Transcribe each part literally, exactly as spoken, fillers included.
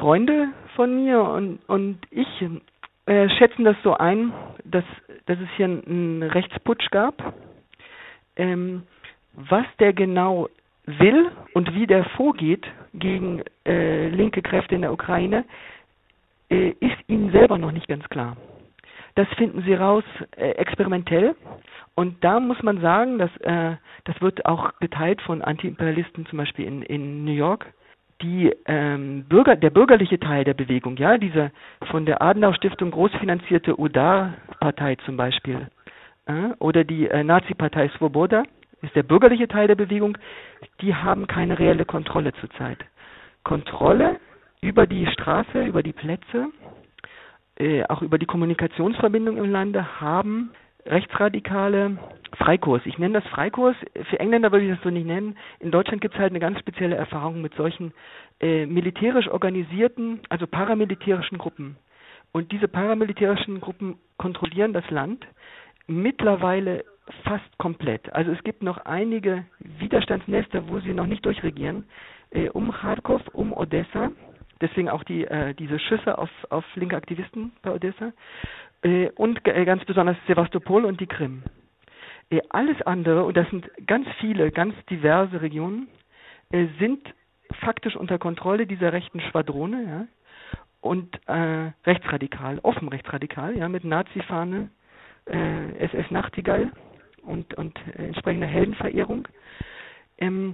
Freunde von mir und, und ich äh, schätzen das so ein, dass, dass es hier einen Rechtsputsch gab. Ähm, was der genau will und wie der vorgeht gegen äh, linke Kräfte in der Ukraine, äh, ist ihnen selber noch nicht ganz klar. Das finden sie raus äh, experimentell, und da muss man sagen, dass äh, das wird auch geteilt von Antiimperialisten, zum Beispiel in, in New York. Die ähm, Bürger, der bürgerliche Teil der Bewegung, ja, diese von der Adenauer-Stiftung großfinanzierte U D A-Partei zum Beispiel, äh, oder die äh, Nazi-Partei Svoboda, ist der bürgerliche Teil der Bewegung, die haben keine reelle Kontrolle zurzeit. Kontrolle über die Straße, über die Plätze, äh, auch über die Kommunikationsverbindung im Lande haben rechtsradikale Freikorps. Ich nenne das Freikorps, für Engländer würde ich das so nicht nennen. In Deutschland gibt es halt eine ganz spezielle Erfahrung mit solchen äh, militärisch organisierten, also paramilitärischen Gruppen. Und diese paramilitärischen Gruppen kontrollieren das Land mittlerweile fast komplett. Also es gibt noch einige Widerstandsnester, wo sie noch nicht durchregieren, äh, um Kharkov, um Odessa, deswegen auch die äh, diese Schüsse auf, auf linke Aktivisten bei Odessa, äh, und äh, ganz besonders Sevastopol und die Krim. Äh, alles andere, und das sind ganz viele, ganz diverse Regionen, äh, sind faktisch unter Kontrolle dieser rechten Schwadrone, ja, und äh, rechtsradikal, offen rechtsradikal, ja, mit Nazi-Fahne, äh, S S Nachtigall und, und äh, entsprechende Heldenverehrung. Ähm,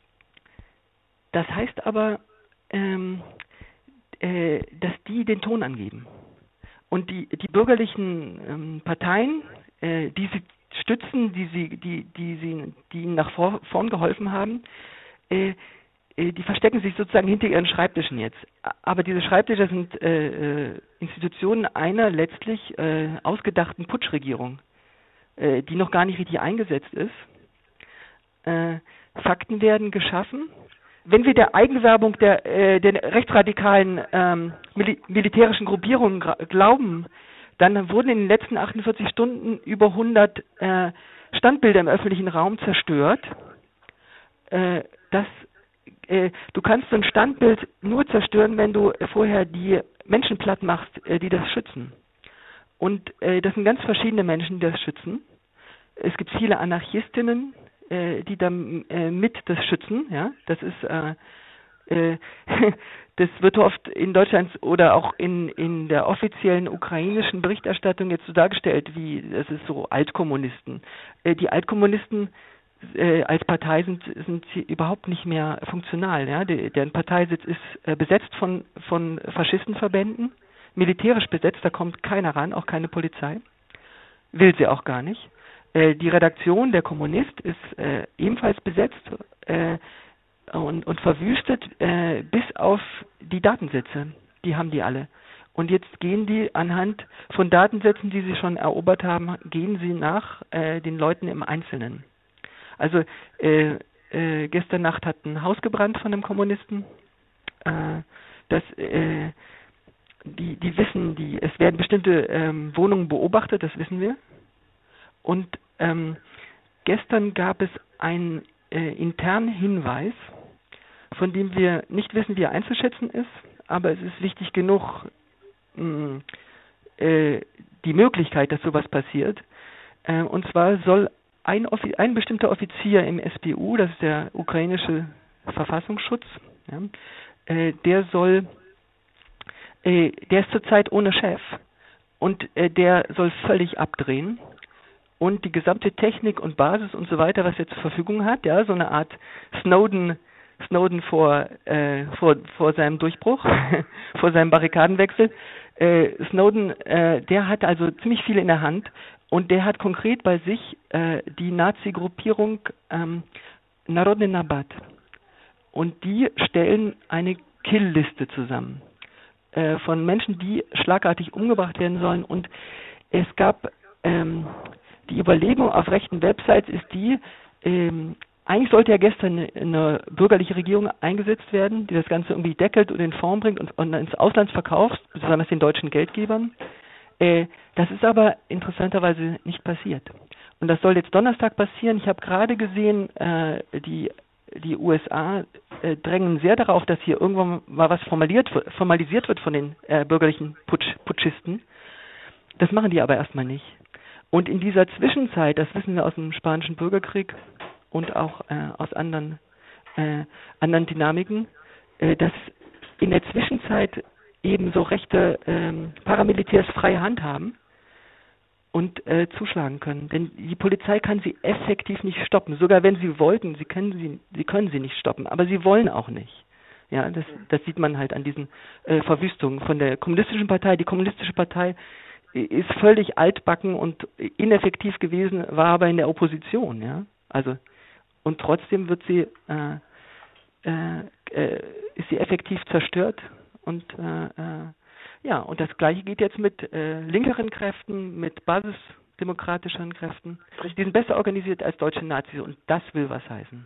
das heißt aber, ähm, äh, dass die den Ton angeben. Und die, die bürgerlichen ähm, Parteien, äh, die sie stützen, die sie, die, die sie, die ihnen nach vor, vorn geholfen haben, äh, äh, die verstecken sich sozusagen hinter ihren Schreibtischen jetzt. Aber diese Schreibtische sind äh, äh, Institutionen einer letztlich äh, ausgedachten Putschregierung, äh, die noch gar nicht richtig eingesetzt ist. Äh, Fakten werden geschaffen. Wenn wir der Eigenwerbung der, äh, der rechtsradikalen ähm, mil- militärischen Gruppierungen gra- glauben, dann wurden in den letzten achtundvierzig Stunden über hundert äh, Standbilder im öffentlichen Raum zerstört. Äh, das, äh, du kannst so ein Standbild nur zerstören, wenn du vorher die Menschen platt machst, äh, die das schützen. Und äh, das sind ganz verschiedene Menschen, die das schützen. Es gibt viele Anarchistinnen, äh, die dann äh, mit das schützen. Ja, das ist äh, äh, das wird oft in Deutschland oder auch in in der offiziellen ukrainischen Berichterstattung jetzt so dargestellt, wie das ist so Altkommunisten. Äh, die Altkommunisten äh, als Partei sind sind sie überhaupt nicht mehr funktional. Ja, die, deren Parteisitz ist äh, besetzt von von Faschistenverbänden, militärisch besetzt. Da kommt keiner ran, auch keine Polizei. Will sie auch gar nicht. Äh, die Redaktion, der Kommunist, ist äh, ebenfalls besetzt äh, und, und verwüstet, äh, bis auf die Datensätze. Die haben die alle. Und jetzt gehen die anhand von Datensätzen, die sie schon erobert haben, gehen sie nach äh, den Leuten im Einzelnen. Also äh, äh, gestern Nacht hat ein Haus gebrannt von einem Kommunisten. Äh, das äh, die, die wissen, die es werden bestimmte ähm, Wohnungen beobachtet, das wissen wir. Und ähm, gestern gab es einen äh, internen Hinweis, von dem wir nicht wissen, wie er einzuschätzen ist, aber es ist wichtig genug, mh, äh, die Möglichkeit, dass sowas passiert. Äh, und zwar soll ein, Offi- ein bestimmter Offizier im S B U, das ist der ukrainische Verfassungsschutz, ja, äh, der soll, äh, der ist zurzeit ohne Chef und äh, der soll völlig abdrehen. Und die gesamte Technik und Basis und so weiter, was er zur Verfügung hat, ja, so eine Art Snowden, Snowden vor, äh, vor, vor seinem Durchbruch, vor seinem Barrikadenwechsel. Äh, Snowden, äh, der hat also ziemlich viel in der Hand und der hat konkret bei sich äh, die Nazi-Gruppierung ähm, Narodny Nabat. Und die stellen eine Kill-Liste zusammen äh, von Menschen, die schlagartig umgebracht werden sollen. Und es gab ähm, die Überlegung auf rechten Websites ist die, ähm, eigentlich sollte ja gestern eine, eine bürgerliche Regierung eingesetzt werden, die das Ganze irgendwie deckelt und in Form bringt und, und ins Ausland verkauft, besonders den deutschen Geldgebern. Äh, das ist aber interessanterweise nicht passiert. Und das soll jetzt Donnerstag passieren. Ich habe gerade gesehen, äh, die die U S A äh, drängen sehr darauf, dass hier irgendwann mal was formuliert, formalisiert wird von den äh, bürgerlichen Putsch, Putschisten. Das machen die aber erstmal nicht. Und in dieser Zwischenzeit, das wissen wir aus dem Spanischen Bürgerkrieg und auch äh, aus anderen, äh, anderen Dynamiken, äh, dass in der Zwischenzeit eben so rechte ähm, Paramilitärs freie Hand haben und äh, zuschlagen können. Denn die Polizei kann sie effektiv nicht stoppen. Sogar wenn sie wollten, sie können sie, sie können sie nicht stoppen, aber sie wollen auch nicht. Ja, das, das sieht man halt an diesen äh, Verwüstungen von der kommunistischen Partei. Die kommunistische Partei ist völlig altbacken und ineffektiv gewesen, war aber in der Opposition, ja. Also und trotzdem wird sie äh, äh, äh, ist sie effektiv zerstört und äh, äh, ja, und das Gleiche geht jetzt mit äh, linkeren Kräften, mit basisdemokratischen Kräften. Die sind besser organisiert als deutsche Nazis und das will was heißen.